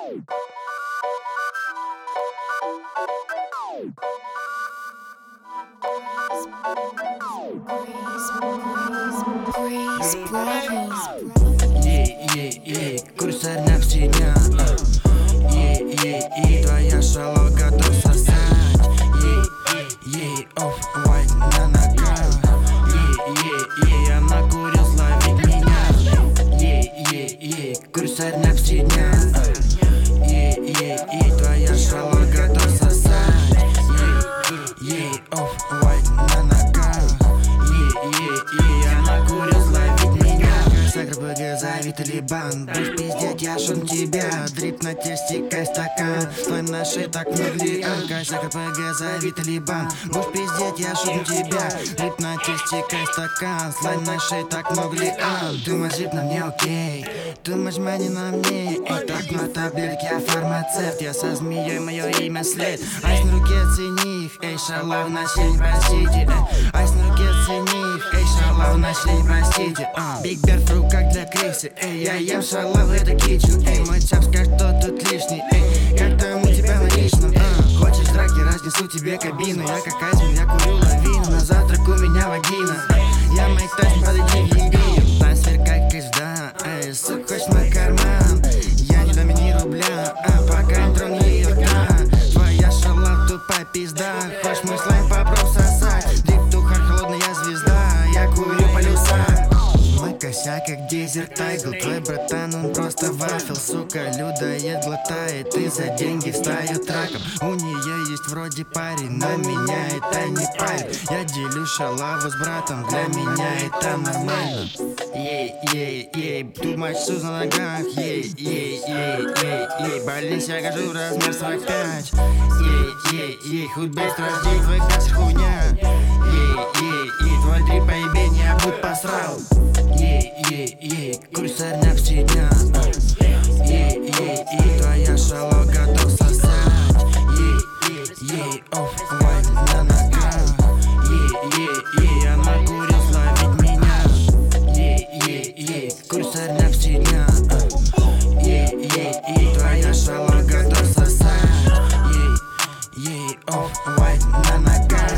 Курсор на все дня. Твоя шалава готов сосать. Off-white на ногах. Она курил ловить меня. Курсор на все дня. Твоя шалава готов сосать. Off-white на ногах. Она курил ловить меня. СКРПГ зови Талибан. Будешь пиздеть, я шум тебя. Дрип на тесте, кай стакан. Твой наши так могли. СКРПГ зови Талибан. Будешь пиздеть, я шум тебя. Дрип на тесте, кай стакан. Слайм наши так могли. Думаешь, жип на мне окей. Думаешь, мани на мне. Эй, так на таблетке, я фармацевт. Я со змеей, мое имя след. Айс на руке, цени их. Эй, шалав, населень, простите. Айс на руке, цени их. Эй, шалав, населень, простите. Биг Берд в руках для крысы. Эй, я ем шалав, это кичен. Эй, мой цап, скажет, кто тут лишний. Эй, как там у тебя на личном? Хочешь драки, разнесу тебе кабину. Я как Айзмен, я курю лавину. На завтрак у меня вагина. Я Майк Тайсон, подойди в ебию. Там сверкай кэшда. Эй, сука, хочешь мой карман? Я не доминирую, бля. Пока не трону ее рта. Твоя шалав, тупая пизда. Хочешь мой слайм, попробуй сосать. Дрип тухар, холодная звезда. Я курю полюса. Мой косяк, как дезерт тайгл. Твой братан, он просто вафел. Сука, людоед глотает. И за деньги встает раком. У нее есть вроде парень, но меня это не парит. Я делю шалаву с братом, для меня это нормально. Тут матч Суз на ногах. Больниц я гожу размер 45. Худбейст раздей, твой газ хуйня. Твой дрип поебень, я будь посрал. Курсор на все дня. Твоя шалава готов сосать. Off-white на ногах. Она курил ловить меня. Курсор на все дня. Твоя шалава готов сосать. Off-white на ногах.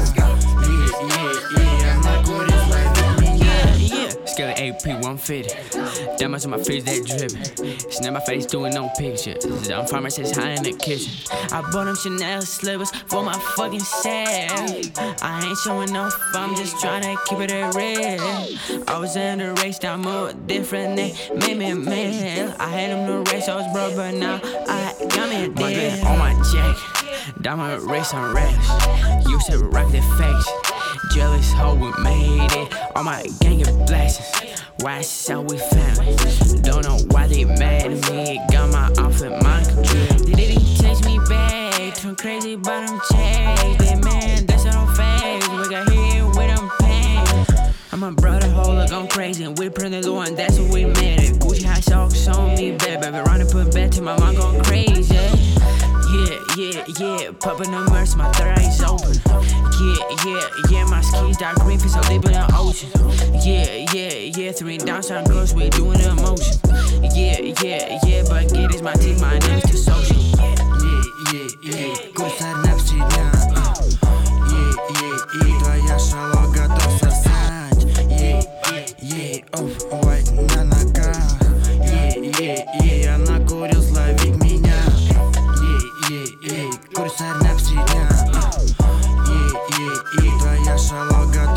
Она курил ловить меня. Scale AP 150. Diamonds on my face that drippin'. Snap my face doing no pictures. I'm pharmacist high in the kitchen. I bought them Chanel slippers for my fucking self. I ain't showing off, I'm just tryna keep it a real. I was in the race, now move different, they made me mad. I had them no race, I was broke, but now I got me a deal. My gun on my jacket, diamond race on racks. Used to rock the face. Jealous hoe, we made it. All my gang of blessings. Why so we family? Don't know why they mad at me. Got my outfit, my control. They didn't chase me back. Turn crazy, but I'm chased. They man, that's on face. We got hit with them pain. And my brother, hold up, I'm crazy. And we print the one, that's what we made it. Gucci high socks on me, baby. Run and put back to my mind going crazy. Yeah, popping the mercy, my third eye's open. Yeah, my skis dark green, fish so deep in the ocean. Yeah, 3 downside girls, we doing the emotion. Yeah, but get is my team, my name's too social. Курсор на все дня. Твоя шалава готов сосать. Off-white на ногах. Она курил ловить меня. Курсор на все дня. Твоя шалава готов